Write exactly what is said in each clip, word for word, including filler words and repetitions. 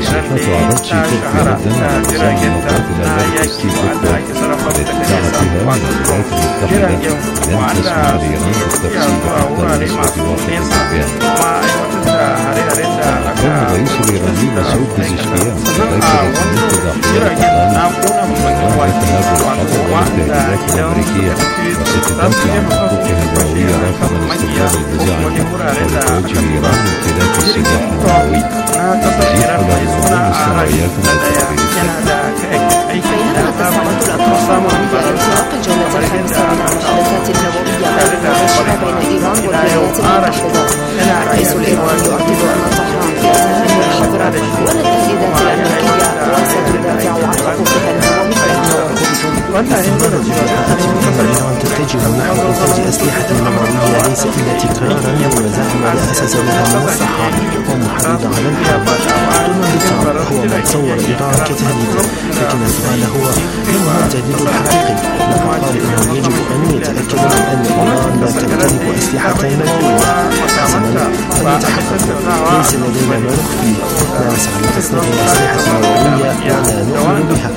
تصريحات عرضشي تأتي ردا على نظام الموقعات الأمريكي ستيف بيتكوين التي ادعى فيها من الولايات المتحدة لن تسمح لإيران بالتفصيل حتى نسبة واحد بالمئة. كان الرئيس الإيراني مسعود بزشكيان ذكر منتدى حوار إيران وإيران يتناول الحظر والتهديدات الأمريكية وستدافع عن حقوقها النووية رافضا استخدام المزاعم وتوجه إيران امتلاك السلاح النووي. مزيد حول الموضوع مستمعياكم بينما تستعد الأطراف المعنية لانطلاق الجولة الخامسة من المحادثات النووية المباشرة بين إيران والولايات المتحدة. الرئيس الإيراني يؤكد أن طهران تتهم الحظر والتهديدات الأمريكية وستدافع عن حقوقها النووية. إيران تتجه نحو إنتاج أسلحة نووية ليس إلا تكرارا لمزاعم لا أساس لها من الصحة ومحرضة على الحرب. دونالد ترامب هو من صور إيران كتهديد، لكن السؤال هو من هو التهديد الحقيقي؟ لقد قال إنه يجب أن يتأكد من أن إيران لا تمتلك أسلحة نووية. حسنا فليتحققوا، ليس لدينا ما نخفيه، لا نسعى لتصنيع أسلحة نووية ولا نؤمن بها.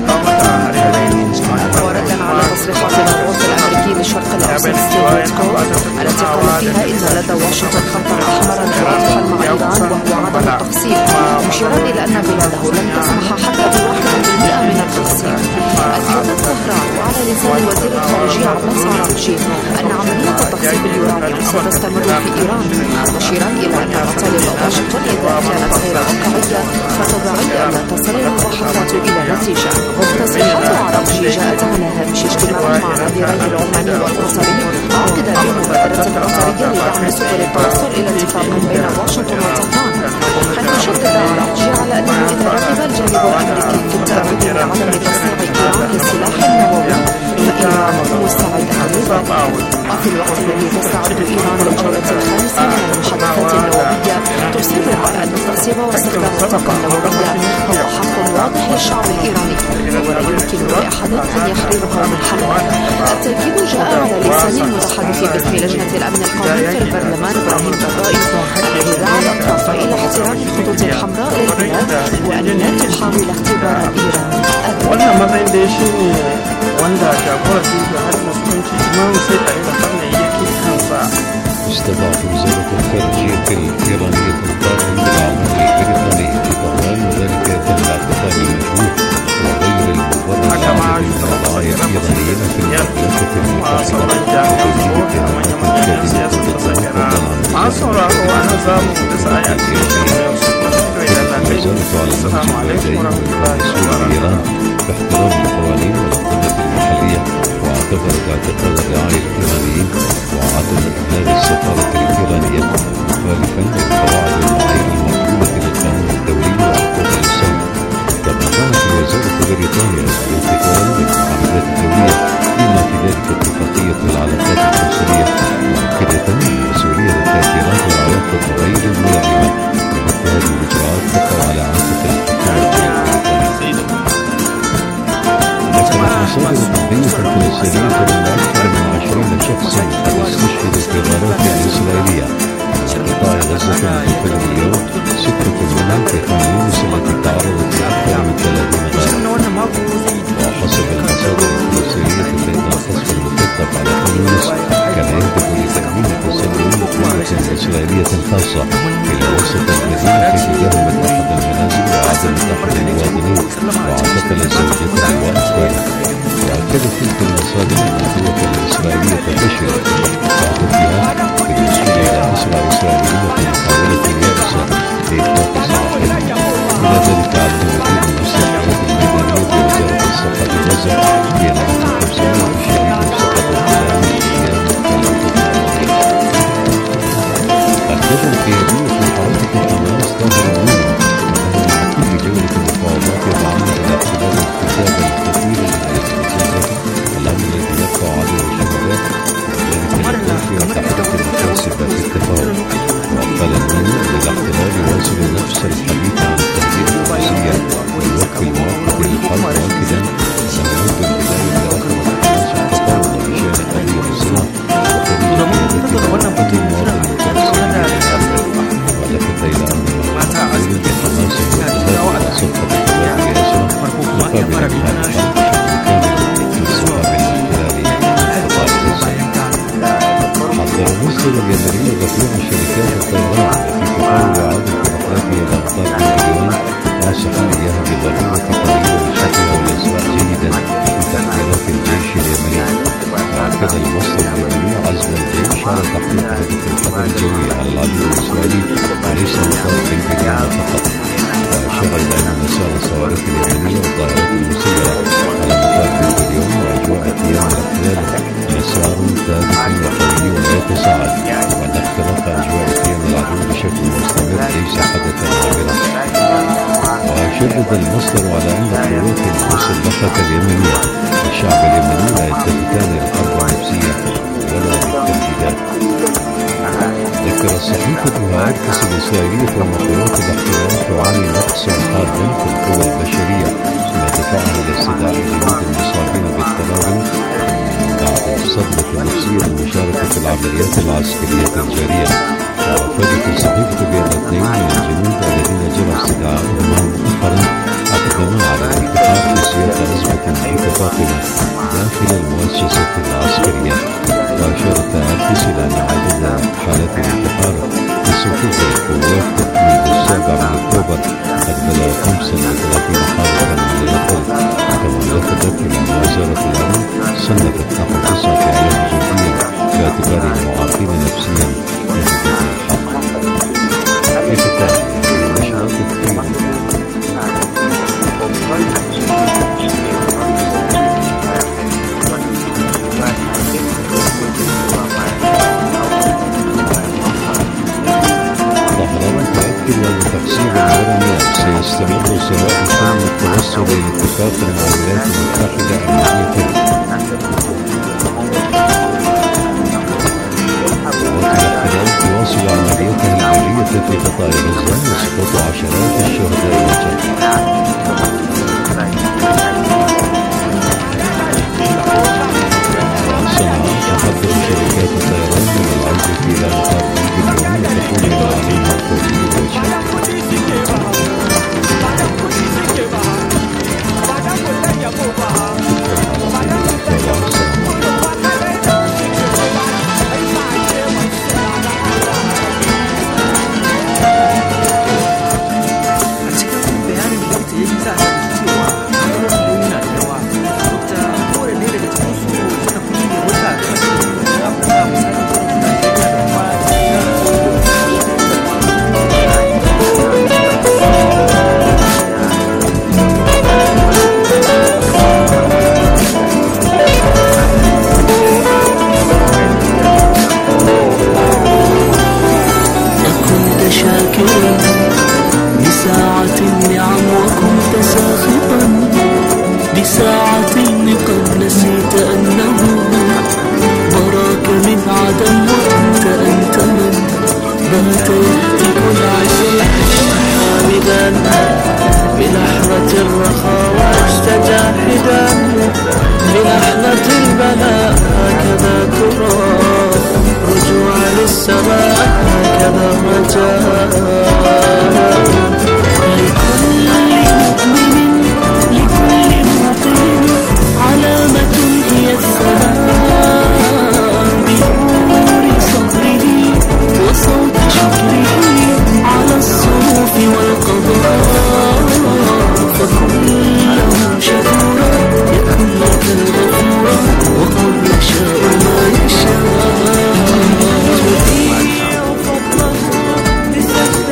وردا على تصريحات الرئيس الأمريكي للشرق الأوسط ستيف بيتكوين التي قال فيها إن لدى واشنطن خطا أحمرا واضحا مع إيران وهو عدم التقسيم، مشيرا إلى أن بلاده لن تسمح حتى بواحد بالمئة من التقسيم. أكدت طهران وعلى لسان وزير الخارجية عباس عراقجي أن عملية التقسيم اليوراني ستستمر في إيران، مشيرا إلى أن مطالب واشنطن إذا كانت غير واقعية فطبيعي أن لا تصل المباحثات إلى نتيجة. تصريحات عراقجي جاءت على هامش اجتماع مع نظيري العماني والقطري عقد بمبادرة قطرية لدعم سبل التوصل إلى اتفاق بين واشنطن وطهران، حيث شدد عراقجي على أنه إذا رغب الجانب الأمريكي في التأكد من عدم تصنيع إيران للسلاح النووي فإيران مستعدة لذلك. وفي الوقت الذي تستعد إيران للجولة الخامسة من المحادثات النووية تصر على أن التقسيم واستخدام الطاقة النووية هو حق واضح للشعب الإيراني ولا يمكن لأحد أن يحرمه من حقه. التأكيد جاء على لسان المتحدث باسم لجنة الأمن القومي في البرلمان إبراهيم برائي الذي دعا الأطراف إلى احترام الخطوط الحمراء للبلاد وأن لا تحاول اختبار إيران. wannan matsayin da ya shi ne wanda jagorar har musulunci imam sai a yi da fannin yake kansa. استضاف وزارة الخارجية الإيرانية القائم بالعمل البريطاني في طهران وذلك تم اعتقال المجهول وغير المبرر لعدد من الرعايا الإيرانيين في المملكة المتحدة وتوجيه اتهامات كاذبة ضدهم فضلا عن وزارة على المنشأ مسؤول إيران باحترام القوانين والأنظمة المحلية، واعتبرت اعتقال الرعايا الإيرانيين وعدم إبلاغ السفارة الإيرانية مخالفا للقواعد والمعايير المقبولة للقانون الدولي وحقوق الإنسان. كما قامت وزارة بريطانيا بالقتال بالمعاهدات الدولية بما في ذلك اتفاقية العلاقات القنصلية، مؤكدة مسؤولية التأثيرات والعواقب غير الملائمة لمثل هذه الإجراءات تقع على عاتق الحكومة البريطانية. ذكرت مصادر طبية فلسطينية أن أكثر من عشرين شخصا قد استشهدوا في الغارات الإسرائيلية في قطاع غزة منذ اليوم، ستة منهم في خان يونس التي تعرضت لأكثر من ثلاثين غارة. وحسب المصادر الفلسطينية فإن القصف المخطط على خان يونس كان يهدف لتأمين تسلل قوة إسرائيلية خاصة إلى وسط المدينة في تجاهل أحد المنازل وعدم أحد المواطنين واعتقل زوجته وأطفاله. وأكدت تلك المصادر أن القوة الإسرائيلية فشلت في تهديدها بالوصول إلى أسرى إسرائيلية في محاولة يابسة لإطلاق سراحهم. إلى ذلك عد مدير المستشفيات الميدانية بوزارة الصحة بغزة بأن خمسمائة شهيد سقطوا خلال أيام الثلاثة. أكدت القيادية في حركة حماس ظاهر اليوم أنه مع كل جولة مفاوضات يتعمد الاعتبار الكتاب الكثير من الاستفزازات الأمر الذي يبقى عليه الشهداء وذلك لتوفير تحديث المكاسب في التفاوض. وقال النور أن الاحتلال يواصل نفس مقابل إنهاء الحرب بشكل كامل واستمرار الاحتلال قطاع غزة. حذر المصدر اليمني دفوع شركات الطيران التي تحاول إعادة الأفراد إلى أقطار بن غريون ناصحا إياها بضرورة تغيير نشاطها والإسراع جيدا في تحذيرات الجيش اليمني. وأكد المصدر اليمني عزم الجيش على تحقيق هدف الحظر الجوي على العدو الإسرائيلي وليس نطاق بن غريون فقط. وأشار إلى أن مسار الصواريخ اليمنية والطائرات المسيرة على مطار بن غريون وأجواء قيام الاحتلال مسار ثابت وقوي ولا يتصاعد، وأن اختراق أجواء قيام العدو بشكل مستمر ليس حدثا عابرا. وشدد المصدر على أن القوات المسلحة اليمنية والشعب اليمني لا يلتفتان للحرب النفسية ولا للتهديدات. ذكرت صحيفة هارتس الإسرائيلية أن قوات الاحتلال تعاني نقصا حادا في القوى البشرية ما دفعها لاستدعاء جنود المصابين بالتناول بعد الصدمة النفسية للمشاركة في العمليات العسكرية الجارية. وأفادت الصحيفة بأن اثنين من الجنود الذين جرى استدعاؤهم مؤخرا أقدما على الانتحار في سياق أزمة متفاقمة داخل المؤسسة العسكرية. وأشارت هارتس إلى أن عدد حالات الانتحار في صفوف القوات منذ السابع من أكتوبر قد بلغ خمسة وثلاثين حالة من الأقل. كما لفتت إلى أن وزارة الأمن صنفت نحو تسعة آلاف جنديا باعتبارهم معاقين نفسيا نتيجة الحرب. في ختام نشرة تذكير أن تقسيم العالمية سيستمر سواء كان التوصل لاتفاق مع الولايات المتحدة أم الاحتلال تواصل عملياتها الجوية في قطاع غزة وسقوط عشرات الشهداء والجرحى. وصنعاء تحضر شركات الطيران من العودة إلى مطار بن غريون وتقوم عليها التوجيه والشركة. يشاء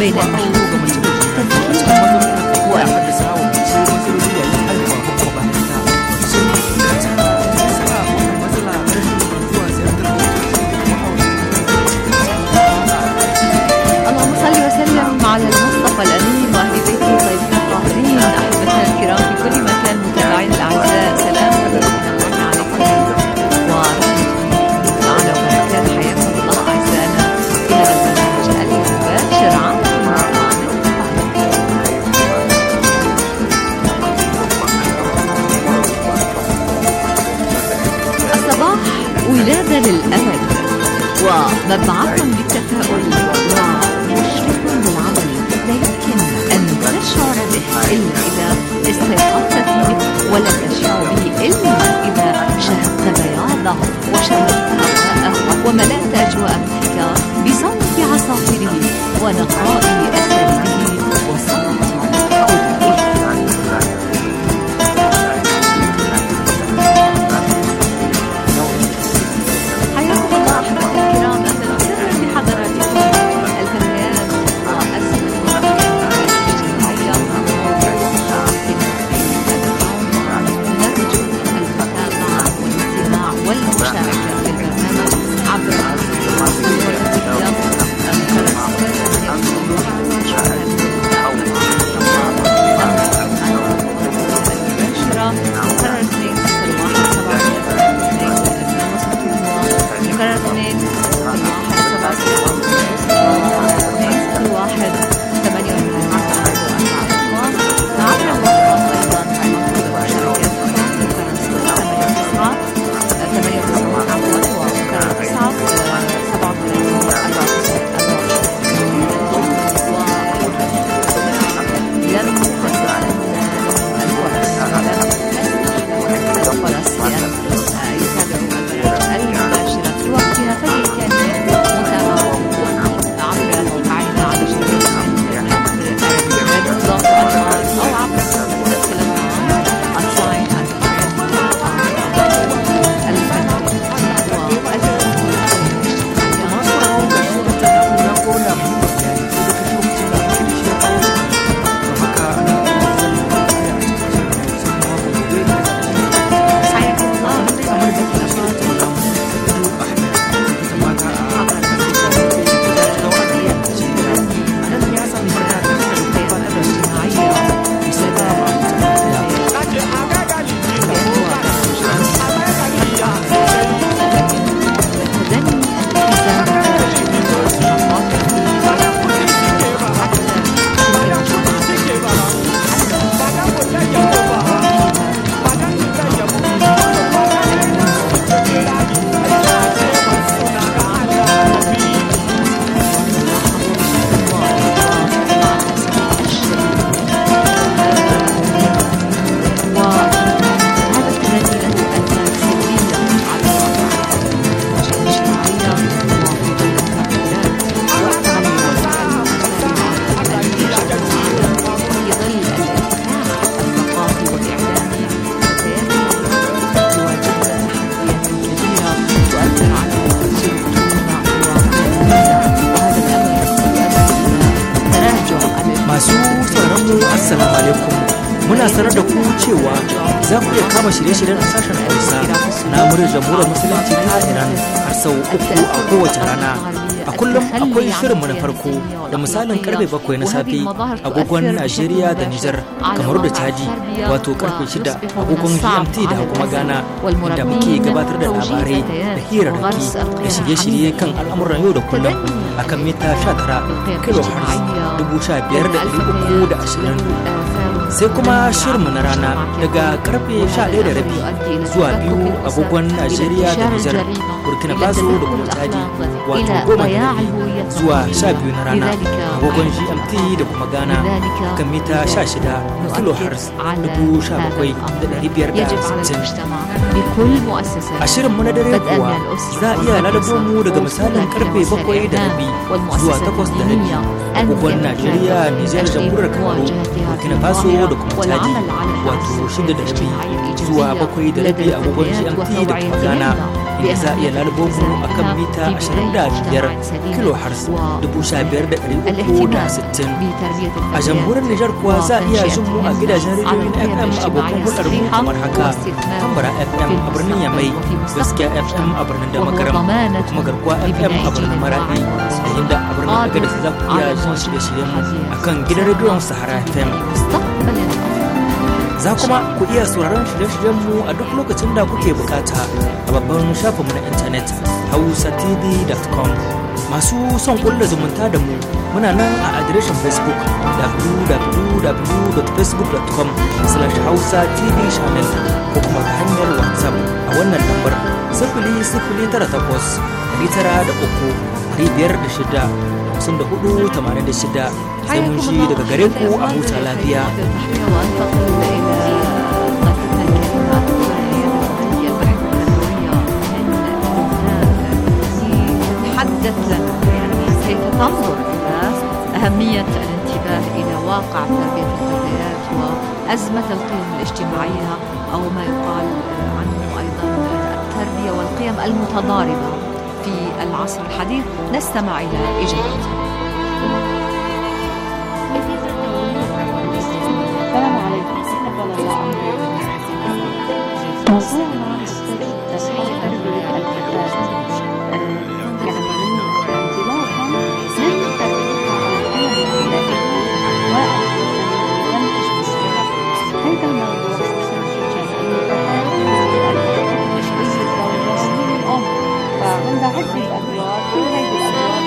بين المحبوب والتفكير اللهم صل وسلم على المصطفى الأمين وأهل بيته طيبين الطاهرين. أحبتنا الكرام في كل مكان، متابعين الأعزاء، سلام حضرتنا عليكم ورحمة الله تعالى وبركاته. حياكم الله أعزائنا إلى البرنامج المباشر عن الصباح، ولادة للأمل ومبعث بالتفاؤل ومشرق بالعمل. لا يمكن أن تشعر به إلا إذا استيقظت فيه، ولا تشعر به إلا إذا شاهدت بياضه وشربت هواءه وملأت أجواء الضحكة بصوت عصافيره ونقاء أسراره وصوت حياكم الله أحبتي الكرام. أهلا وسهلا بحضراتكم الفتيات وأسماء الاجتماعية. نرجو المتابعة والاستماع والمشاركة في البرنامج عبر muna sanar da ku cewa za ku iya kama shirye-shiryen a sashen Hausa na muryar jamhuriyar musulunci ta Iran har sau uku a kowace rana. A kullum akwai shirinmu na farko da misalin karfe bakwai na safe agogon Najeriya da Nijar, Kamaru da Chadi, wato karfe shida agogon G M T da kuma Ghana, inda muke gabatar da labarai da hirarraki da shirye-shirye kan al'amuran yau da kullum akan mita sha tara kilohertz dubu sha biyar da ɗari uku da ashirin. Sai kuma shirinmu na rana daga karfe sha ɗaya da rabi zuwa biyu agogon Najeriya da Nijar, Burkina Faso da kuma Chadi, wato goma da rabi zuwa sha biyu na rana agogon G M T da kuma Ghana kan mita sha shida kilohertz dubu sha bakwai da ɗari biyar da sittin. A shirinmu na dare kuwa za a iya lalabo mu daga misalin karfe bakwai da rabi zuwa takwas da rabi agogon Najeriya, Nijar, Jamhuriyar Kamaru, Burkina Faso da kuma Chadi, wato shida da rabi zuwa bakwai da rabi agogon G M T da kuma Ghana, inda za a iya lalubo mu a kan mita ashirin da biyar kilohertz dubu sha biyar da ɗari uku da sittin. A jamhuriyar Nijar kuwa za a iya jin mu a gidajen rediyoyin F M abokan hulɗar mu kamar haka: Tambara F M a birnin Yamai, Gaskiya F M a birnin Damagaram, kuma Garkuwa F M a birnin Maradi, yayin da a birnin Agadez za ku iya jin shirye-shiryen mu a kan gidan rediyon Sahara F M. Za kuma ku iya sauraron shirye-shiryenmu a duk lokacin da kuke bukata a babban shafinmu na intanet hausa t v dot com. Masu son kulla zumunta da mu muna nan a adireshin Facebook w w w dot facebook dot com slash hausa t v channel ko kuma ta hanyar WhatsApp a wannan lambar sifili sifili tara takwas ɗari tara da uku ɗari biyar da shida hamsin da hudu tamanin da shida. Sai mun ji daga gare ku a huta lafiya. تحدث لنا يعني كيف تنظر إلى أهمية الانتباه إلى واقع تربية الفتيات وأزمة القيم الاجتماعية أو ما يقال عنه أيضا التربية والقيم المتضاربة في العصر الحديث. نستمع إلى إجابته. السلام عليكم. تفضل الله عنك. موضوعنا يختلف تسحيل تربية الفتاة يعني من انطلاقا من تربيتها على القيم الأخلاقية والمنتج بالسيرة. هذا الموضوع خصوصا الفتاة مشكلة الزوجة والأم، فعندها عدة أدوار. كل هذه الأدوار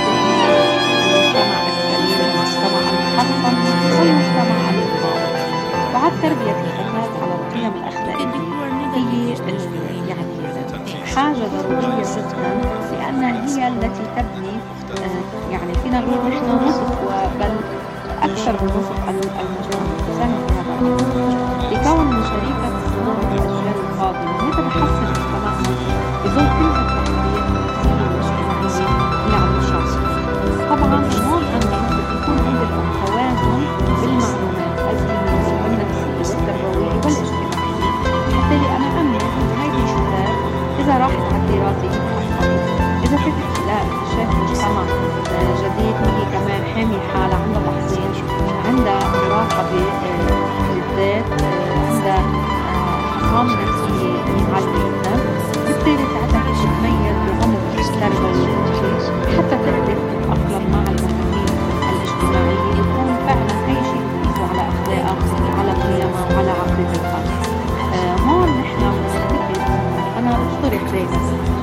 المجتمع السليم، المجتمع المحصن والمجتمع المتطور. بعد تربية الفتاة على القيم الأخلاقية هي يعني حاجة ضرورية جدا، لأن هي التي تبني يعني فينا نقول نحن نصف بل أكثر من نصف المجتمع. تساهم في هذا لكون من شريكة صناعة الأجيال القادمة. هذا بحسن مجتمعنا بظل كل التحديات الاجتماعية اللي عم نشوفها. طبعا هون عندنا بيكون عندنا توازن بالمعلومات الدينية والنفسية والتربوية والاجتماعية، حتى أنا أمن أن هذه الشباب إذا راحت على الدراسة إذا فتت إلى اكتشاف مجتمع جديد هي كمان حامي حالة، عندها تحصيل، عندها مراقبة للذات، عندها حصانة نفسية عالية جدا، بالتالي ساعتها تتميز بعمق التربوي حتى تقدر تتأقلم مع المفاهيم الاجتماعية وتكون فعلا أي شيء يقيسوا على أخلاقها وعلى قيمها وعلى عقيدة الفن. آه هون نحن بنتفق، أنا أقترح دائما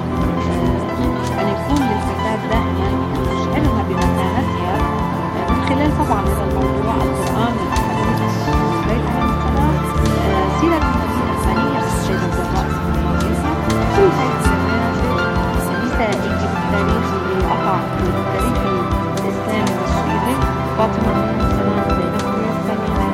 أن يكون للفتاة دائما نشعرها بمكانتها من خلال طبعا هذا الموضوع القرآن والحديث بيتها من خلال سيرة النبي الثانية السيدة الزهراء كل هذه النماذج نسائية بالتاريخ اللي قطع بالتاريخ الإسلامي والشيعي، فاطمة عليه السلام، زينب عليه السلام،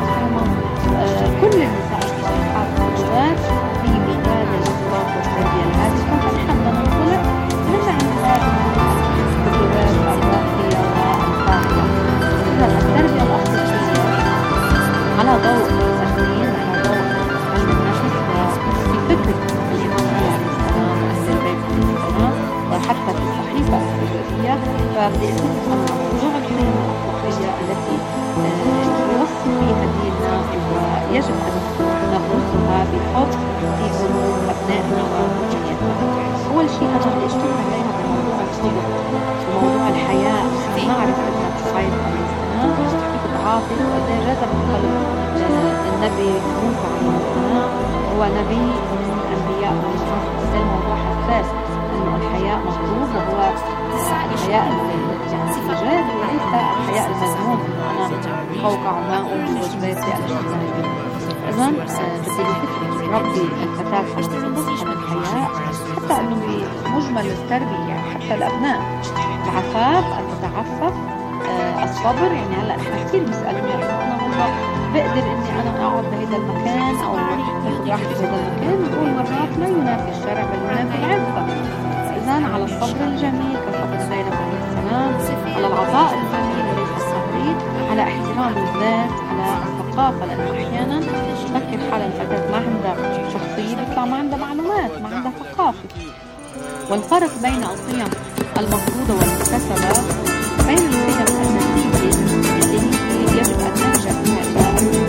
كل النساء الصالحات الزوجات هي مجال الإخلاق والتربية الهادفة. فنحن بدنا ننطلق من عند هذه التدريبات الراقية والفاعلة. إذا التربية الأخلاقية على ضوء التسليم، على ضوء علم النفس وفي فكرة الإمام علي عليه السلام أهل البيت عليه السلام وحتى في الصحيفة الفكرية، فبدي أتفق أن موضوع القيم الأخلاقية التي يوصي فيها ديننا ويجب أن نغرسها بحب في قلوب أبنائنا وذريتنا. أول شيء أنا بدي أشتغل عليها بموضوع الصدق وموضوع الحياء. نعرف أن شعيب عليه السلام كيف تعاطف وقد جذب قلب النبي موسى عليه السلام، هو نبي من الأنبياء عليه الصلاة والسلام. موضوع حساس إنه الحياء مطلوب، وهو الحياء الإيجاد وليس الحياء المذموم إنه أنا قوقع ماء وجباتي الاجتماعية. إذن بدي ربي الفتاة على الصدق على الحياء، حتى إنه بمجمل التربية يعني حتى الأبناء العفاف، المتعفف، الصبر. يعني هلا نحن كثير بيسألوني إنه أنا والله بقدر إني أنا أقعد بهذا المكان أو آخذ راحتي بهذا المكان، بقول مرات ما ينافي الشرع بل ينافي العفة. إذن على الصبر الجميل كصبر زينب عليه السلام، على العطاء الجميل وليس الصبري، على احترام الذات، على الثقافة، لأنه أحيانا تفكر حالة الفتاة ما عندها شخصية المقطع ما عندها معلومات، ما عندها ثقافة. والفرق بين القيم المفروضة والمكتسبة بين القيم النتيجة اللي هي يجب أن نرجع فيها إلى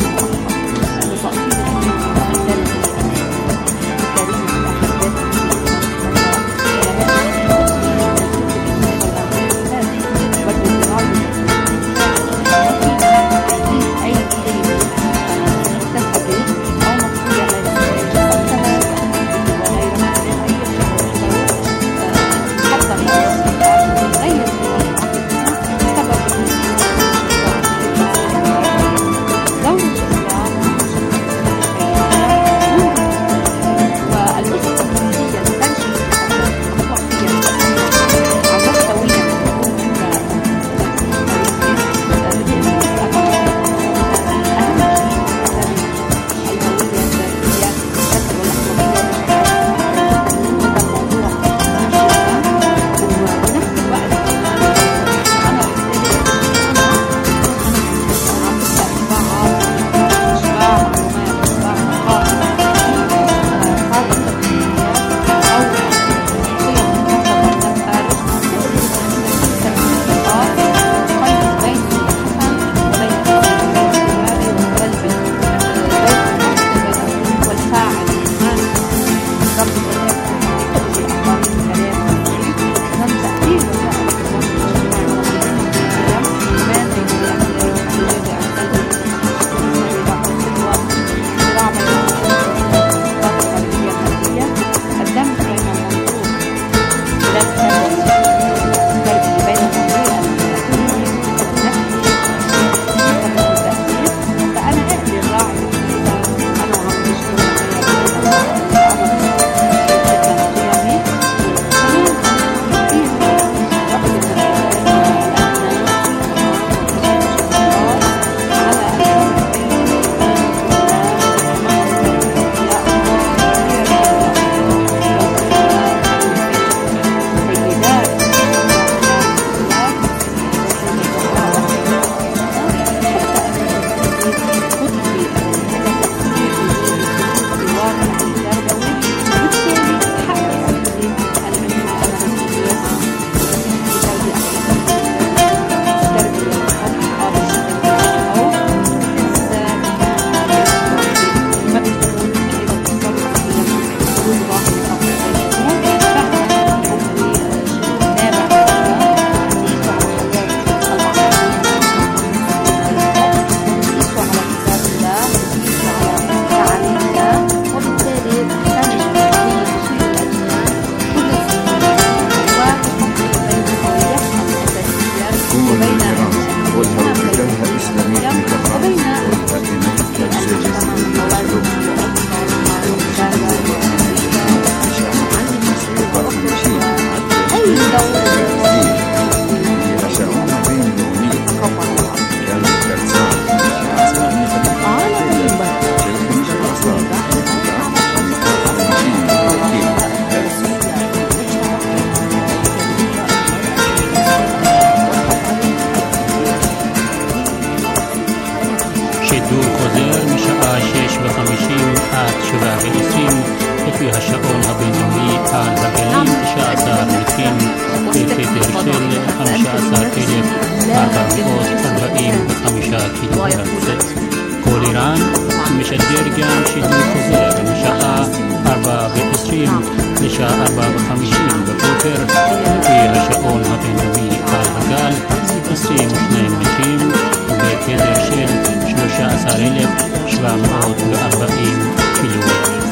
לפי השעון הבינלאומי על הגלים תשעה עשר מטרים בתדר של חמישה עשר אלף ארבע מאות ארבעים וחמישה קילומטר. כל איראן משדר גם שידור חוזר משעה ארבע ועשרים לשעה ארבע וחמישים בבוקר לפי השעון הבינלאומי על הגל עשרים ושניים מטרים בתדר של שלושה עשר אלף שבע מאות וארבעים קילומטר.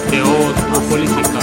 דעות ופוליטיקה.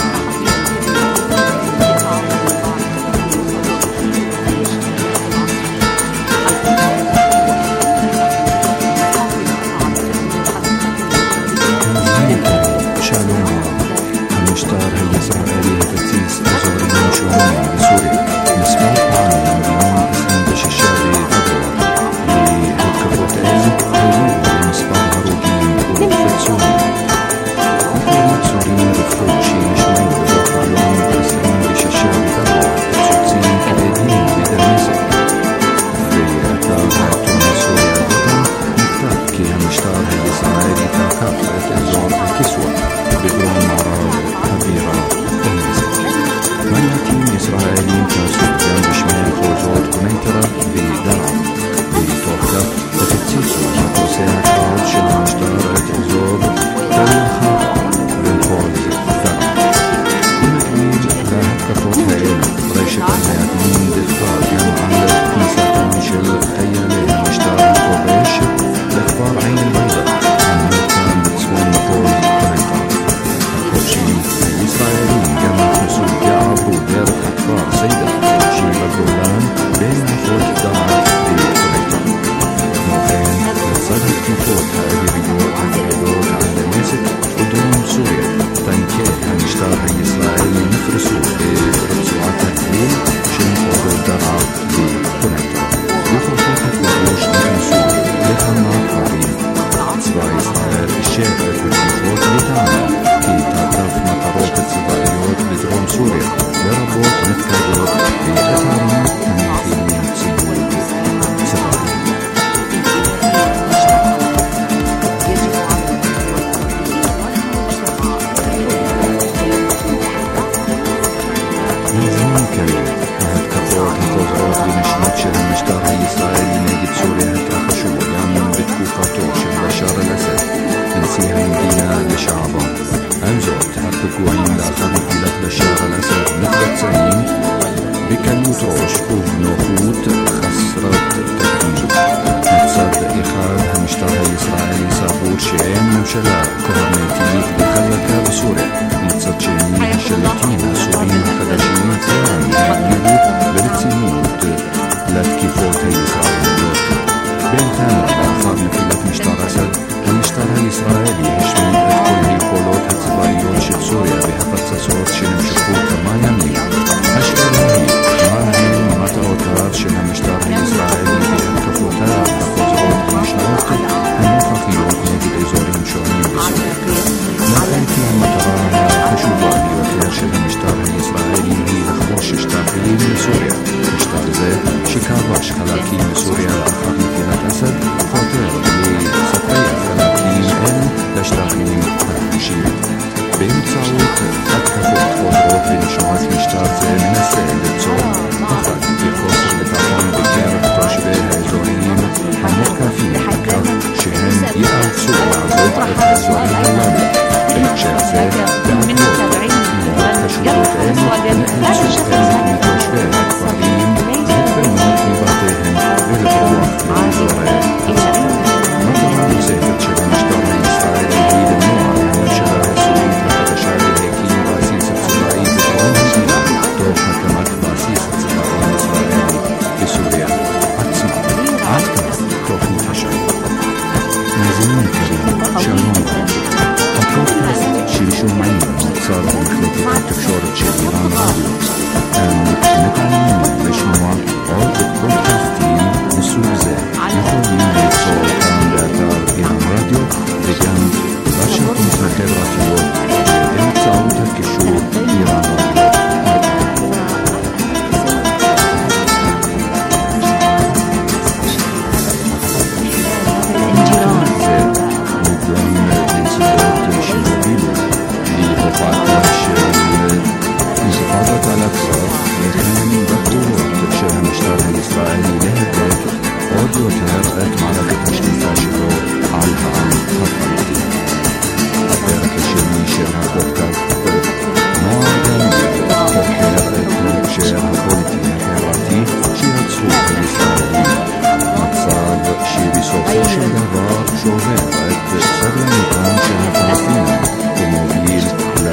שובר את סבלנותם של הפלסטינים ומוביל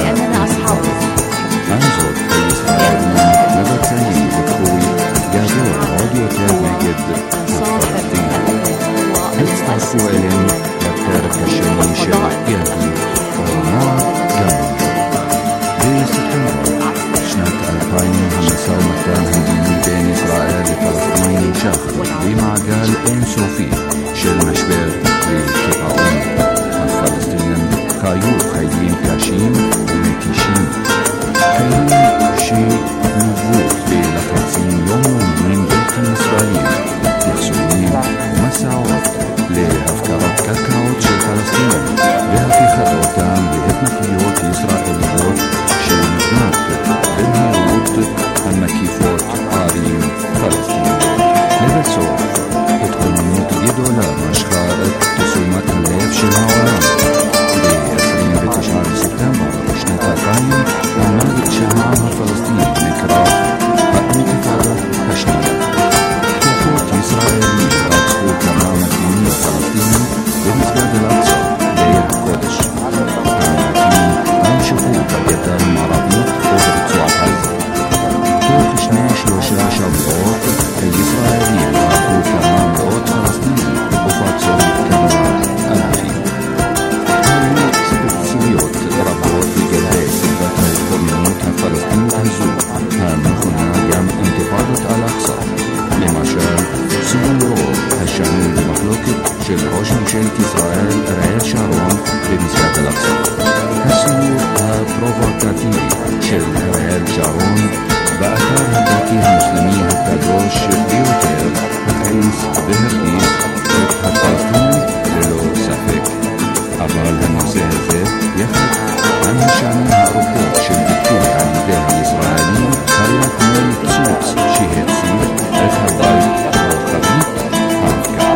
סופי של משבר וקיפאון. הפלסטינים חיו חיים קשים ומתישים, חיים שלוו בלחצים יומיומיים בלתי נסבלים, פרסומים ומסעות להפקרת קרקעות של פלסטינים והפיכת אותם להתנחלויות ישראליות שנבנות במהירות המקיפות ערים פלסטיניות. לבסוף, התקוממות גדולה משכה את תשומת הלב של העולם. ב-עשרים ותשעה בספטמבר שנת אלפיים עמד שהעם הפלסטיני לקראת האינתיפאדה השנייה. כוחות ישראלים רצחו כמה מפגינים פלסטינים במסגד אל-אקצא בעיר הקודש. המפגינים נמשכו בגדה המערבית וברצועת עזה. תוך שני שלושה שבועות הישראלים הרגו כמה מאות פלסטינים ופצעו כמה אלפים. היו ספציפיות רבות לגבי סיבת ההתקוממות הפלסטינית הזו, המכונה גם אינתיפאדת אל-אקצא. למשל, סיורו השנוי במחלוקת של ראש ממשלת ישראל אריאל שרון במסגד אל-אקצא. הסיור הפרובוקטיבי של אריאל שרון באתר הדתי המוסלמי הקדוש ביותר הכעיס והרגיז את הפלסטינים ללא ספק. אבל הנושא הזה, יחד עם השנים הארוכות של ביטוי על ידי הישראלים, היה כמו ניצוץ שהציב את הבית הרוחבית ההפקעה.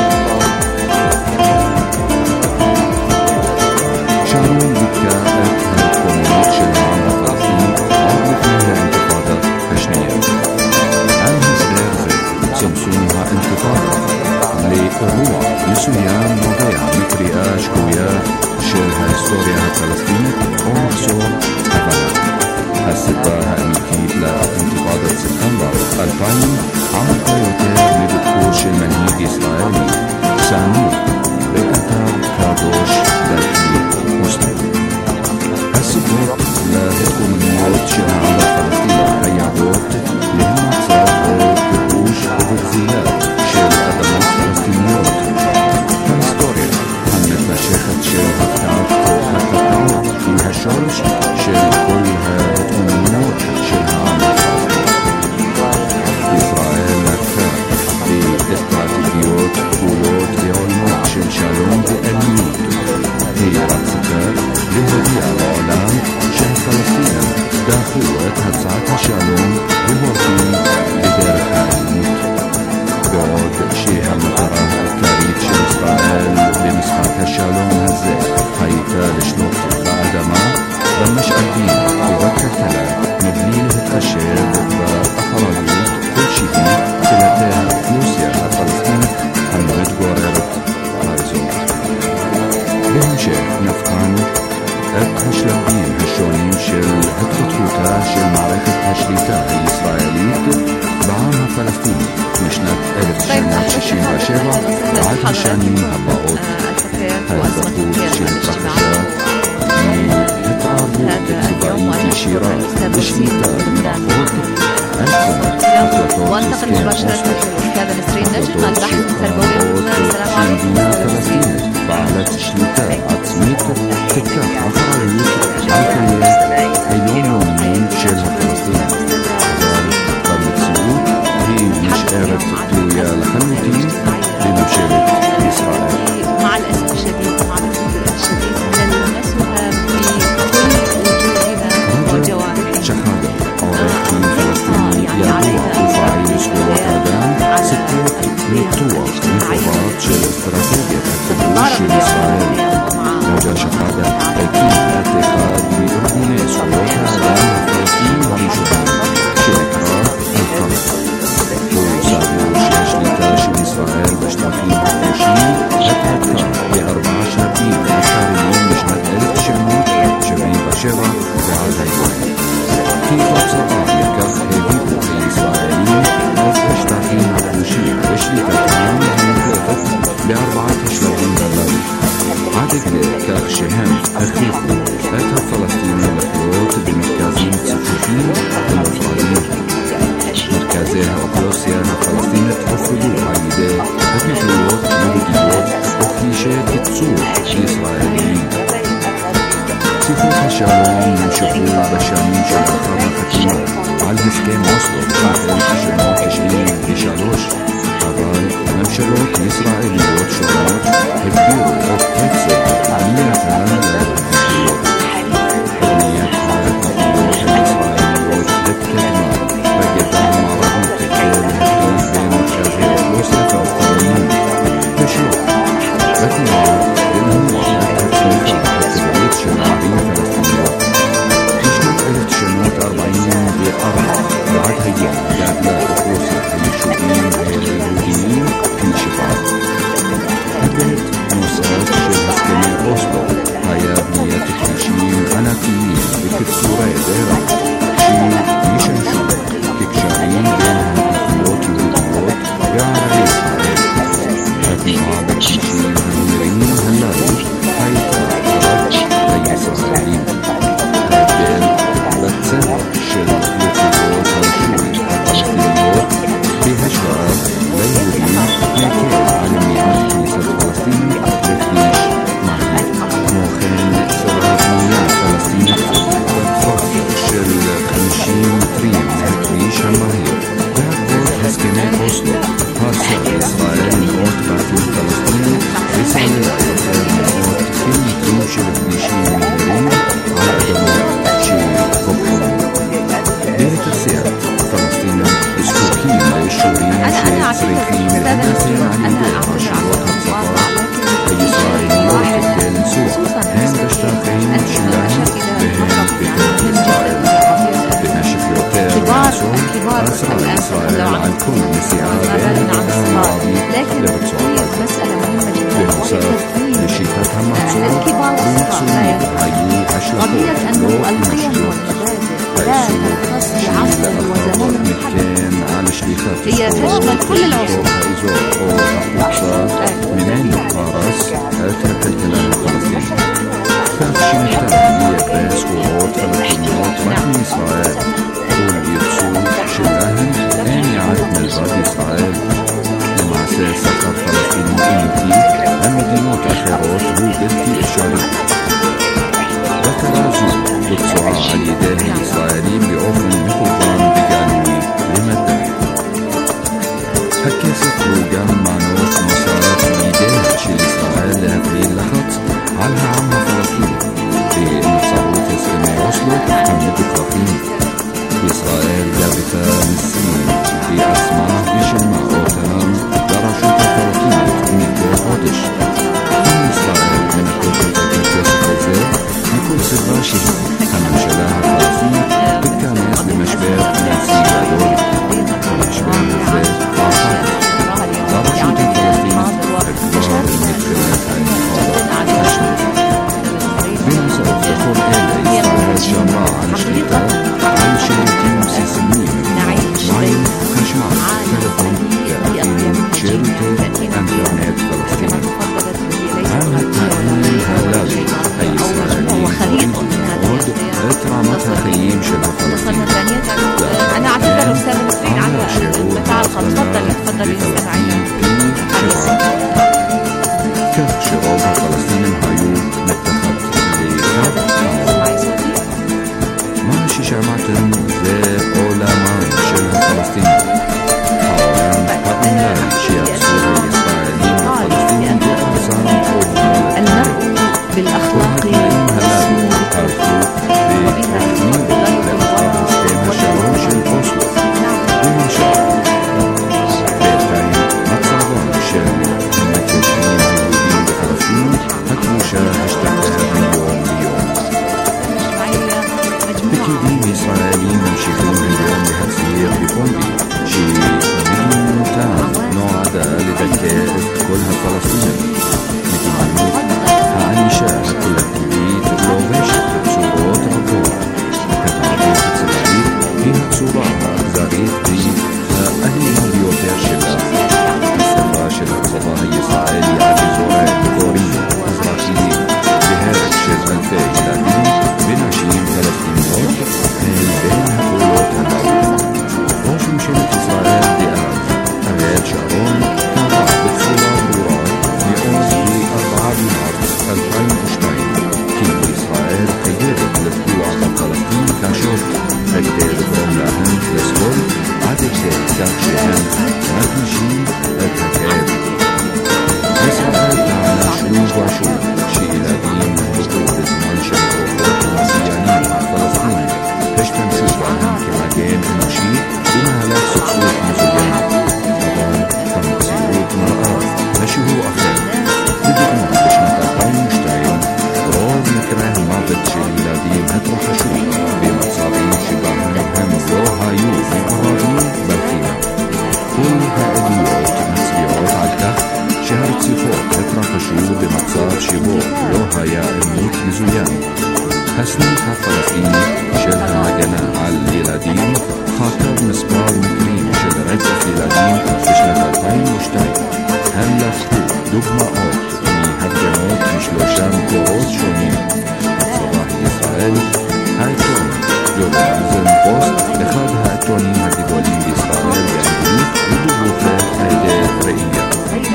שרון ביטא את ההתקוממות של העם הפלסטיני עוד לפני האינתיפאדה השנייה. על הסדר זה צמצום האינתיפאדה לאירוע מסוים נובע מקריאה שגויה של ההיסטוריה הפלסטינית או מחסור הבנה. הסיבה האמיתית לאינתיפאדת ספטמבר אלפיים עמקה יותר מביקור של מנהיג ישראלי סאנור בכתב קדוש דתי מוסלמי. הסיבות להתקוממות של העם הפלסטיני חייבות להימצא בכיבוש ובגזילה של אדמות פלסטיניות. ההיסטוריה המתמשכת של הפקעת הקרקעות היא השורש של כל ההתקוממות של העם הפלסטיני. ישראל נקטה באסטרטגיות פעולות ועולמות של שלום ואמנות. היא רצתה להודיע לעולם שהפלסטינים דחו את הצעת השלום והולכים בדרך האלימות. בעוד שהמטרה העיקרית של ישראל במשחק השלום הזה הייתה לשלוט באדמה, במשאבים ובכלכלה מבלי להתחשב באחריות כלשהי כלפי האוכלוסייה הפלסטינית המתגוררת באזור. בהמשך נבחן את השלבים השונים של התפתחותה של מערכת השליטה הישראלית בעם הפלסטיני משנת אלף תשע מאות שישים ושבע עד השנים הבאות. ההתפתחות שהתרחשה מהתערבות צבאית ישירה בשליטה מרחוק על צומת החלטות הסכם אוסלו, החלטות שקובעות שמדינה פלסטינית בעלת שליטה עצמית תיקח אחריות על חיי היומיומיים של הפלסטינים. אבל במציאות היא נשארת תלויה לחלוטין בממשלת ישראל. مع الأسف الشديد مع الأسف الشديد نلمسها في كل وجوهها وجوارحها. شهادة عورات فلسطيني يدعو فاعل زكوات آدم الشعوب الشامين של לאחר החתימה על הסכם אוסלו בשנת אלף תשע מאות תשעים ושלוש, אבל ממשלות ישראליות שונות הגבירו את קצב בנייתן להתנחלויות. בניית ההתנחלויות הישראליות התקדמה בגדה המערבית כדי להפריד בין מרכזי האוכלוסייה הפלסטיניים ושלום בתנועה לנוע את הצמיחה הטבעית של ערים פלסטיניות. בשנת אלף תשע מאות ארבעים וארבע ועד היום גדלה אוכלוסיית היישובים היהודיים פי שבעה. היבט נוסף של הסכמי אוסלו היה בניית כבישים ענקיים וקיצורי דרך שישמשו כקשרים בין ההתנחלויות יהודיות וערבי ישראל. התנועה בכבישים המהירים הללו הייתה רק לישראלים. ההבדל בצבע של נתיבות הרישוי הפלסטיניות בהשוואה ליהודים מקל על מניעת כניסת פלסטינים לכביש מהיר. כמו כן נאסרה בנייה פלסטינית בטווח של חמישים מטרים מהכביש המהיר. בעקבות הסכמי אוסלו הרשה ישראל מאות בתים פלסטיניים וסללה יותר מאות קילומטרים של כבישים מהירים על אדמות שהוקמו. ביתר פלסטינים זקוקים לאישורים שצריכים להינתן על ידי רשויות הצבא הישראליות כדי לנסוע הן בשטחים שלהם והן בתוך ישראל. במשך יותר מעשור אסרה ישראל על כל נסיעה בין הגדה המערבית לרצועת עזה. בנוסף לשיטת המצור במצורים היו השלכות לא אנושיות. האיסור שלאחרות מתקן על שליחת סחורות לתוך האזור או החוצה ממנו הרס את הכלכלה הפלסטינית. כך שניתן לייבא סחורות פלסטיניות רק מישראל וייצוא שלהן אין יעד מלבד ישראל. למעשה סחר פלסטיני אמיתי במדינות אחרות הוא בלתי אפשרי. בקרה זו בוצעה על ידי הישראלים באופן מכוון וגלוי למדי. הכסף הוא גם מנוף נוסף בידיה של ישראל להפעיל לחץ על העם הפלסטיני באמצעות הסכמי אוסלו המדווחים. ישראל גבתה מיסים בעצמה ושילמה אותם לרשות הפלסטינית מדי חודש. אם ישראל מנקטת את הכסף הזה מכל סיבה שהיא, הממשלה הפלסטינית תיכנס למשבר פיננסי גדול. המשבר הזה פחד לרשות הפלסטינית כבר מתחילת האינתיפאדה השנייה. בנוסף לכל אלה ישראל שמרה על שליטה על שירותים בסיסיים, מים, חשמל, טלפון ואפילו שירותי אינטרנט פלסטיניים. התנאים הללו הישראלים הורידו מאוד את רמת החיים של הפלסטינים. أنا أعتبر أستاذ المصريين على تعال تفضل تفضل يستمعين. כך שרוב הפלסטינים היו מתחת לקו העוני. מה ששמעתם זה עולמם של הפלסטינים. העולם האומלל שיצאו הישראלים הפלסטינים בארצם ובמולדתם. והתנאים הללו הלכו והחמירו לאחר הסכם השלום של אוסלו. למשל, בינתיים מצבם של המתיישבים היהודים בפלסטין הכבושה השתפר מיום ליום. פקידים ישראלים ממשיכים היום להצהיר בפומבי שמדינתם נועדה לדכא את כל הפלסטינים. מדיניות הענישה הקולקטיבית לובשת צורות רבות. התרבות הצבאית היא הצורה האכזרית והאלימה ביותר שלה. השפה של הצבא הישראלי על אזורי מגורים אזרחיים והרג של אלפי ילדים ונשים פלסטיניות הן בין הפעולות הללו. ראש ממשלת ישראל דאז אריאל שרון קבע בצורה ברורה מאוד ב-ארבעה במרץ אלפיים ושתיים כי ישראל חייבת לפגוע בפלסטינים ג'ורנליזם פוסט, אחד העיתונים הגדולים בישראל באנגלית ודיווחי עדי ראייה.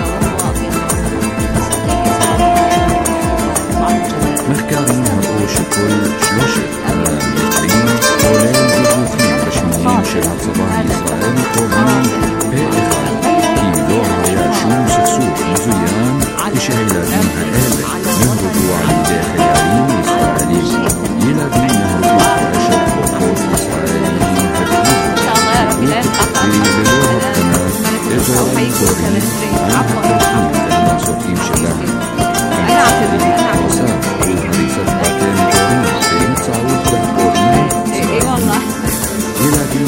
מחקרים הראו שכל שלושת המקרים כולל דיווחים רשמיים של הצבא הישראלי קובעים פה אחד כי לא היה שום סכסוך מזוין כשהילדים האלה נהרגו על ידי חיילים ישראלים. ילדים נהרגו כאשר כוחות ישראלים הדגישו וללא הבחנת אזורים גדולים על הכרכים והמסורתיים שלהם. נוסף על הריסת בתי מגורים באמצעות דחפורים צבאיים, ילדים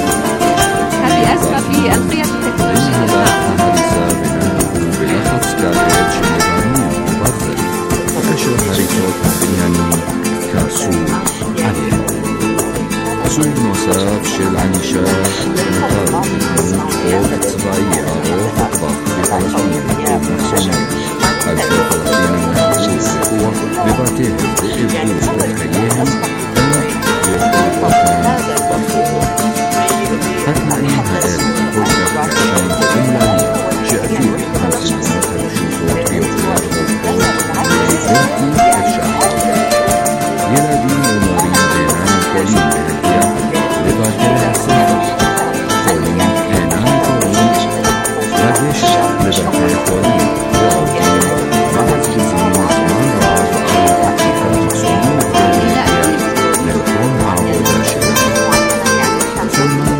נהרגו במהלך ההריסה ונהרגו בלחץ כבד של לבנים וברזל כאשר הריסות הבניינים קרסו עליהם. סוג נוסף של ענישה נותר בדמות חוק צבאי ארוך טווח בפלסטין ובמחסומים. אלפי פלסטינים נהרגו בכוח בבתיהם ואיבדו את חייהם ובחורבתם ברחובות. התנאים האלה כל כך קשים ואומללים שאפילו המשימות הפשוטות ביותר הופכות לבלתי אפשריות. ילדים ונערים אינם יכולים להגיע לבתי הספר. חולים אינם יכולים לגשת לבתי חולים ועובדים מבזבזים זמן רב על עקיפת מחסומים כדי להגיע למקום העבודה שלהם. סלמן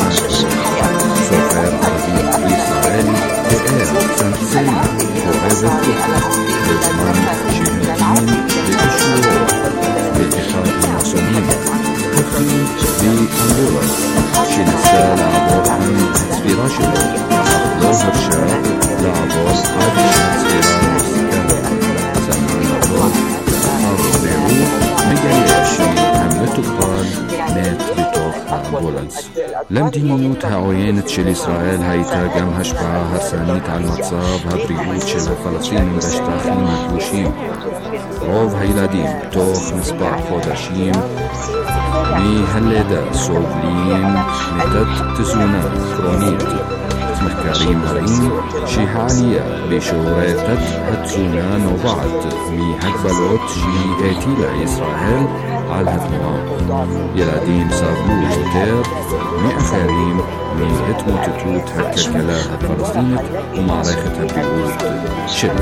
סופר ערבי ישראלי תיאר סנסציה כואבת בזמן שמתאים לאישורו באחד המחסומים הבחין באמבולנס שנסה לעבור עם הצבירה שלו אך לא הרשה לעבור עד שהצבירה נסקה. סלמן רבות לאחר בירור מגלה שהמטופל מת בתוך האמבולנס. למדיניות העוינת של ישראל הייתה גם השפעה הרסנית על מצב הבריאות של הפלסטינים בשטחים הכבושים. רוב הילדים תוך מספר חודשים מהלידה סובלים מתת תזונה קרונית. מחקרים מראים שהעלייה בשיעורי תת התזונה נובעת מהגבלות שהטילה ישראל על התנועה. ילדים סבלו יותר מאחרים מהתמוטטות הכלכלה הפלסטינית ומערכת הבריאות שלה.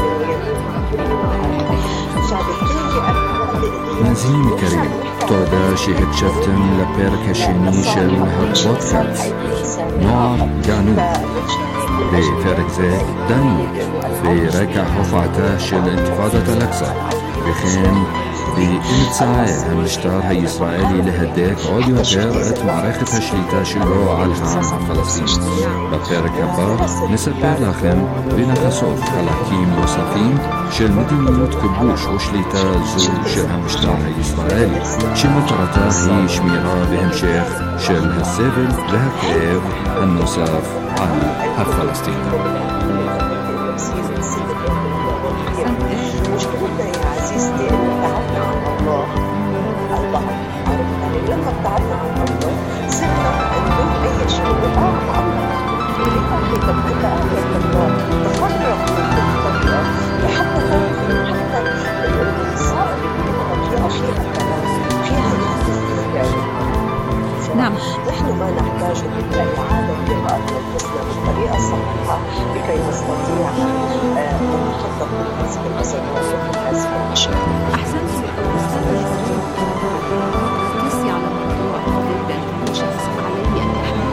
מאזינים יקרים, תודה שהקשבתם לפרק השני של הפודקאסט נוער גנוב. בפרק זה דנו ברקע הופעתה של אינתיפאדת אל-אקצא וכן באמצעי המשטר הישראלי להדק עוד יותר את מערכת השליטה שלו על העם הפלסטיני. בפרק הבא נספר לכם ונחשוף חלקים נוספים של מדיניות כיבוש ושליטה זו של המשטר הישראלי שמטרתה היא שמירה והמשך של הסבל והכאב הנוסף על הפלסטינים. نعم، نحن ما نحتاج إلى إعادة قراءة القصة بالطريقة الصحيحة لكي نستطيع أن نخطط لهذه الأزمات وهذه المشاكل. أحسنت قسي على موضوع بأن شخص عليه أن يحمل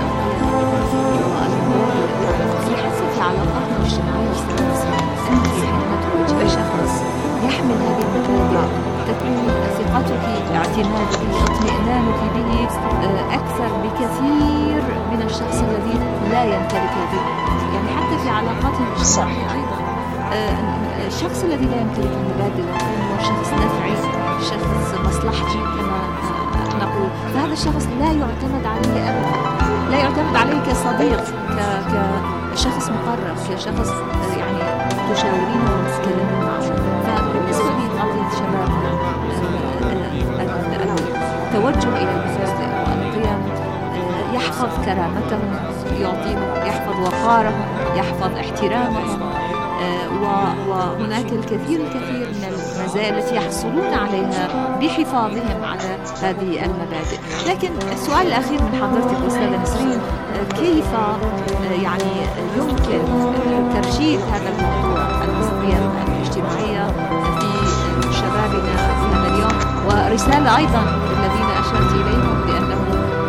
في حسب في علاقاتنا الاجتماعية أنت عندما تواجه شخص يحمل هذه المبادئ تكون ثقتك اعتمادك اطمئنانك به أكثر بكثير من الشخص الذي لا يمتلك هذه المبادئ. يعني حتى في علاقاتنا الاجتماعية أيضا الشخص الذي لا يمتلك المبادئ هو شخص نفعي، شخص مصلحتي كما نقول، فهذا الشخص لا يعتمد عليه أبدا، لا يعتمد عليه كصديق، كشخص مقرب، كشخص يعني تشاورينه وتتكلمين معه. فبالنسبة لقضية شبابنا التوجه إلى المبادئ والقيم يحفظ كرامتهم، يعطيهم، يحفظ وقارهم، يحفظ احترامهم. وهناك الكثير الكثير من المزايا التي يحصلون عليها بحفاظهم على هذه المبادئ. لكن السؤال الأخير من حضرتك أستاذة نسرين، كيف يعني يمكن ترشيد هذا الموضوع القيم الاجتماعية في شبابنا في هذا اليوم، ورسالة أيضا للذين أشرت إليهم بأنه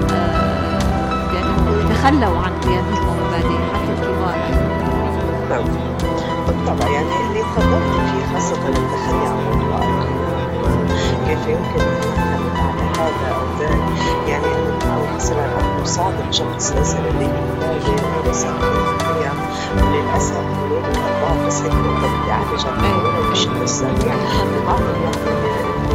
بأنهم تخلوا عن قيمهم ومبادئهم حتى الكبار. بالطبع يعني اللي تفضلت فيه خاصة التخلي عن موضوع القيم، كيف يمكن أن نعتمد على هذا أو ذاك، يعني أن نحاول مثلا أن نساعد الشخص ليس لديه مبادئ وليس لديه قيم، وللأسف ولاد الأطفال بس هيك نقدر نعالج الموضوع بشكل سريع. ببعض الوقت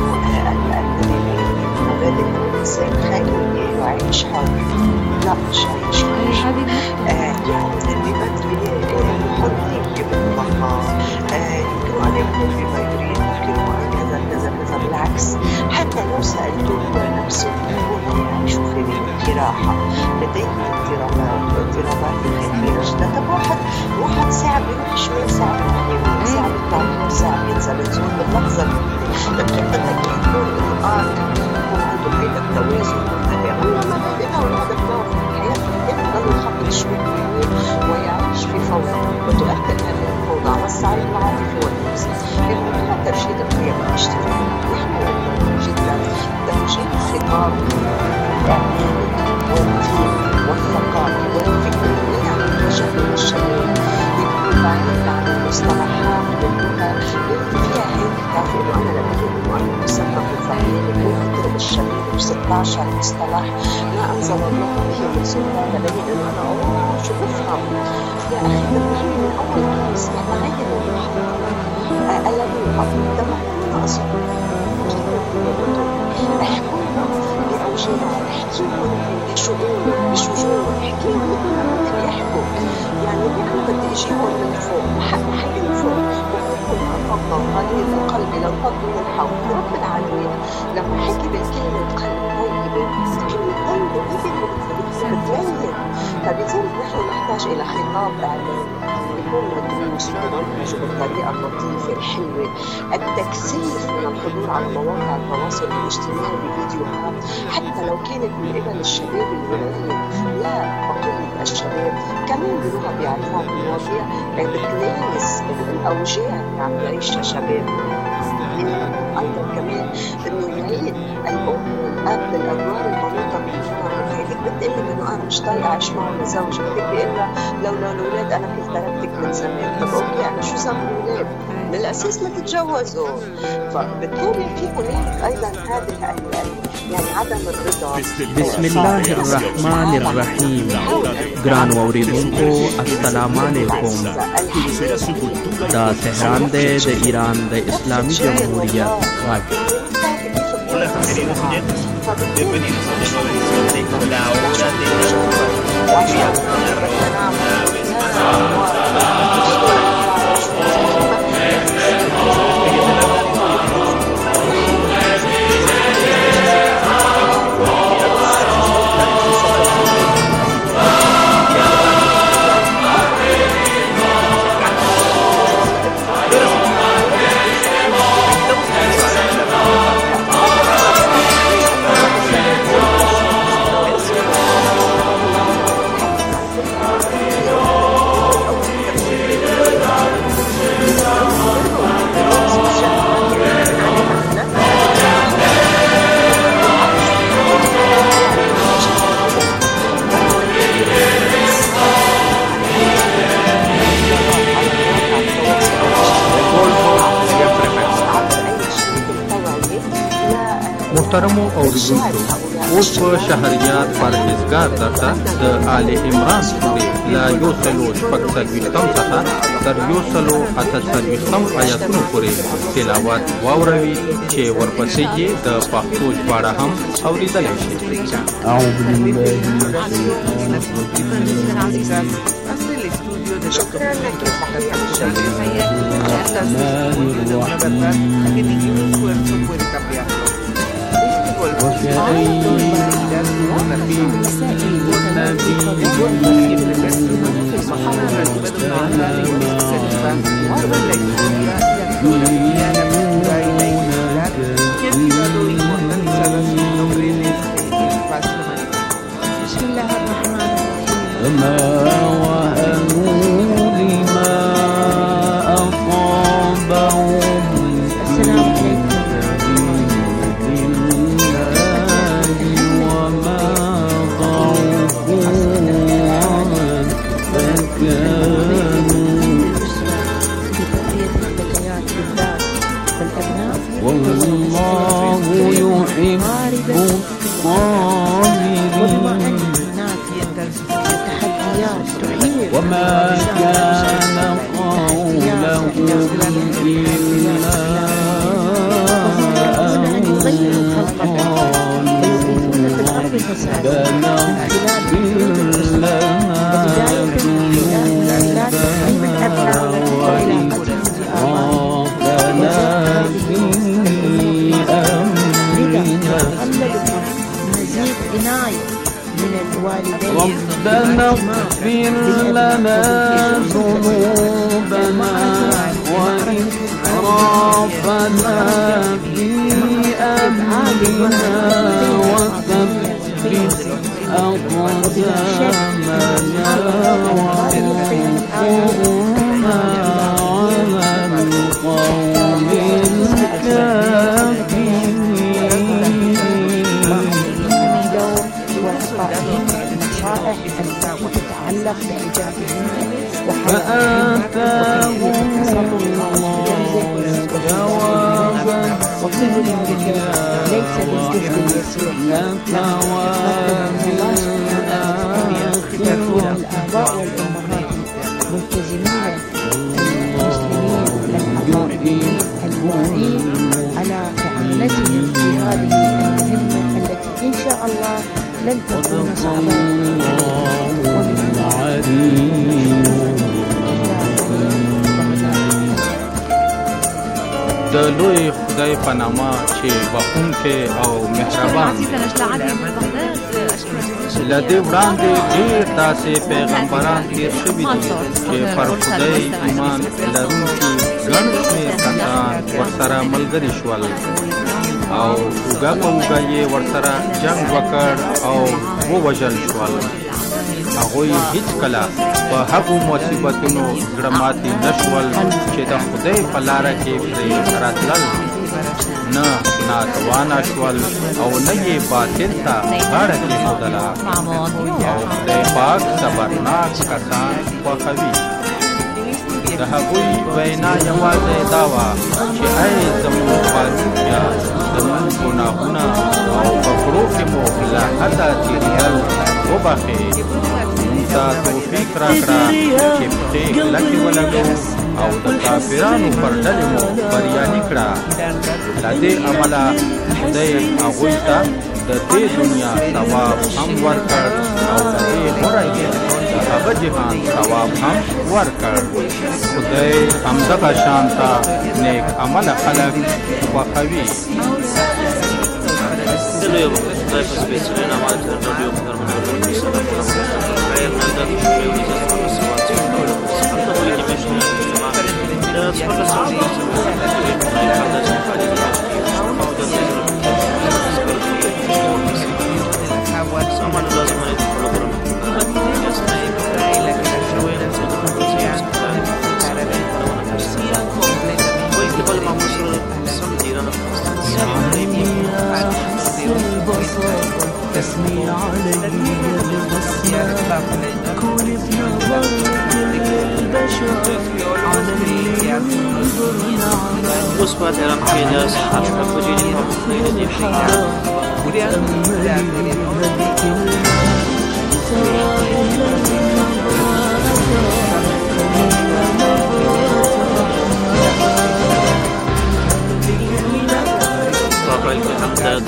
المبادئ الإنسان خايف يعيش حر، لا مش عايش حر، يعني اللي بدري حرين يبقى يمكنوا أن يكون بما يريد، يمكنوا أن كذا كذا كذا. بالعكس حتى لو سألتوه نفسه يقول يعيشوا في راحة، لديهم اضطرابات اضطرابات كثيرة جدا. طب واحد واحد ساعة بيروح شوي، ساعة بيروح ساعة بيطلع، ساعة بينزل الزول باللحظة اللي كيف بدك يكون الآن يكون عنده هيدا التوازن والتداول. ما بدنا والهدف له في الحياة يفضل يخطط شوي ويعيش في فوضى وتؤثر هذه الفوضى على الصعيد العاطفي والنفسي. الموضوع ترشيد القيم الاجتماعية نحن جدا توجيه الخطاب والدين والثقافة والفكر يعني توجه للشباب يكون بعيد عن المصطلحات واللغة اللي فيها هيك كافي إنه أنا لما أقول إنه أنا مثقف بالضبط يكون أضرب الشباب بستة عشر مصطلح ما أنزل الله به من سلطان لديه إنه أنا أوه شو بفهم. يا أخي بالمهم من أول ما نسمع غير المحبط ألموها دمعنا نقصوا احكونا بأوجاع، احكيهم بشؤون بشجون، احكيهم مثل ما بدك يحكوا. يعني نحن بدي اجيهم من فوق حي من فوق وكلكم أفضل قليل القلب إلى الفضل والحوض. رب العالمين لما حكي بالكلمة قلب طيبة، كلمة طيبة بتبين. فبذلك نحن نحتاج إلى خطاب إعلامي يكون مدروس ومنهج بالطريقة اللطيفة الحلوة، التكثيف من الحضور على مواقع التواصل الاجتماعي بفيديوهات حتى لو كانت من قبل الشباب الولادين، لا أقول الشباب كمان بلغة بيعرفوها بمواضيع بتلامس الأوجاع اللي عم يعيشها شباب. أيضا كمان إنه يعيد الأم والأب للأدوار المنوطة بالجماعة. هيك بتقلي إنه أنا مش طايقة أعيش معه متزوج، بدك بيقلها لولا الأولاد أنا كنت تركتك من زمان. طب أوكي يعني شو صار الأولاد؟ من الأساس ما تتجوزوا. فبالتالي في هناك أيضا هذه يعني عدم الرضا. بسم الله الرحمن الرحيم. ګران اوریدونکو السلام علیکم. دا تهران دی د ایران د اسلامي جمهوریت غږ. محترمو اوریدونکو اوس په شهریار پرهیزګار درته د آل عمران سورې له یو سلو شپږ څلوېښتم څخه تر یو سلو اته څلوېښتم آیاتونو پورې تلاوت واوروي چې ورپسې یې د پښتو ژباړه هم اورېدلی شي. أعوذ بالله من الشيطان الرجيم. شكرا لك الرحمن الرحيم. وما كان قولهم إلا أن قالوا بنغفر لنا وإسرافنا في أمرنا ربنا اغفر لنا ذنوبنا وإسرافنا في أمرنا وثبت أقدامنا وانصرنا على القوم الكافرين. تتعلق بحجابهم فآتاهم الله جوابا ليس بالجهد اليسير الآباء والأمهات ملتزمين المسلمين الواعين على تعاملتهم في هذه المهمة التي إن شاء الله لن تكون صعبة. د لوی خدای په نامه چې بخښونکی او مهربان له دې وړاندې ډېر داسې پیغمبران تېر شوي دي چې پر خدای ایمان لرونکي ګڼ شمېر کسان ورسره ملګري شول او اوږه په اوږه یې ورسره جنګ وکړ او ووژل شول. هغوی هیڅکله په هغو مصیبتونو زړه ماتي نه شول چې د خدای په لاره کې پرې راتلل، نه ناتوانه شول او نه یې باطل ته غاړه کېښودله. او خدای پاک صبرناک کسان خوښوي. د هغوی وینا یوازې دا وه چې ای زموږ پالونکیه، زموږ ګناهونه او په کړو کې مو له حده تېرېدل وبخښې، موږ ته توفیق راکړه چې پښې کلکې ولګوو او د کافرانو پر ډلې مو بریالي کړه. له دې امله خدای هغوی ته د دې دنیا ثواب هم ورکړ او د دې غوره یې د هغه جهان ثواب هم ورکړ. خدای همدغه شان ته نیک عمله خلک خوښوي. خدای په سپېڅلي نامه د رادیو خبرونه تسمي علي البصمة كوني في نظرك البشر على اللي ينظرنا وصفات إيران في داس حرف فجيني فرحين دي حياة وتأملي هذيك طبعا الحمدات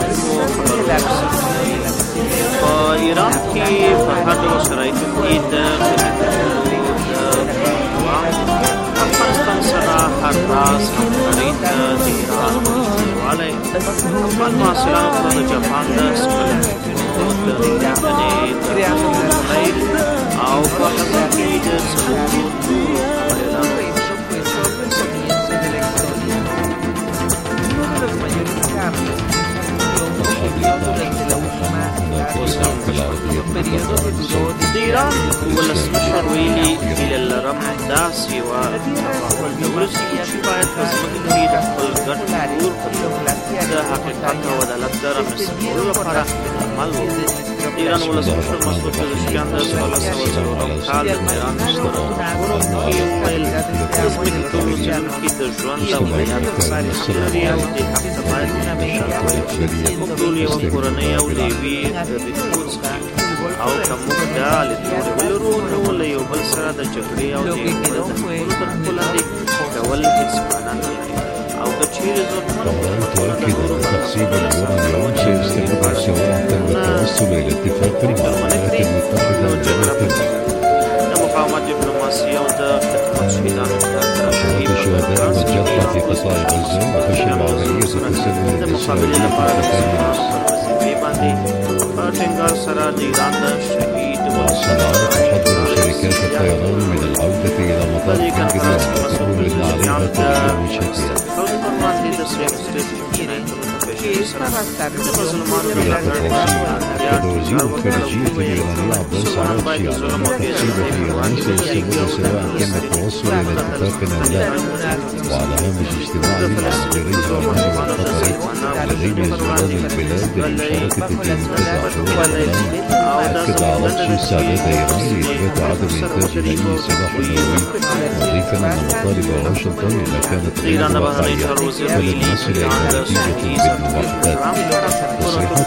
فإيران کې په هر ډول شرایطو کې د افغانستان سره هر راز همکارۍ ته د ایران نږدېوالی المحاصران د جاپان د او په هغه کې د څلورو د ایران ولسمشر ویلي هیله لرم داسې وه د ولسي چې باید په ځمکه کې د خپل ګډ کور د حقیقت او عدالت د رامنځته کولو لپاره عمل وکړي. د ایران ولسمشر مسعود پزشکیان د څوارلس سوه څلورم کال د ایران ستراتیژیکو کې وویل د ځمکې ټولو سیمو کې د ژوند او حیات مسایل حق لري او دې حق ته باید موږ ټول یوه کورنۍ او د یوې ریښو څخه او که موږ دا لیدلوري ولرو نو له یو بل سره د جګړې او د یو بل د خپلو تر پښو لاندې کول هېڅ معنا نه لري او که چیرې ضرورتمند تؤكد تقسيم اليورانيوم سيستمر سواء تم التوصل إلى اتفاق مع الولايات المتحدة الأمريكية. مقاومة دبلوماسية او د خدمت شهيدانو شهد الشهداء والجرحى في قطاع غزة وفشل عملية التسلل الإسرائيلية في قطاع په ټینګار سره د ایران د شهید والصناعة تحذر شركات الطيران من العودة إلى مطار بنغازي وتقول إن عليها تغيير شديد. قال وزير الخارجية الإيراني عباس عراقچي أن التقسيم في إيران سيستمر سواء تم التوصل إلى اتفاق أم لا. وعلى هامش اجتماع مع وزيري الأمن والقطري الذين يزوران البلاد للمشاركة في منتدى حوار الإيران أكد عراقچي استعداد إيران لإثبات عدم إنتاج أي سلاح نووي مضيفا أن مطالب واشنطن إذا كانت غير واقعية فلن نصل إلى نتيجة بالموافقات. تصريحات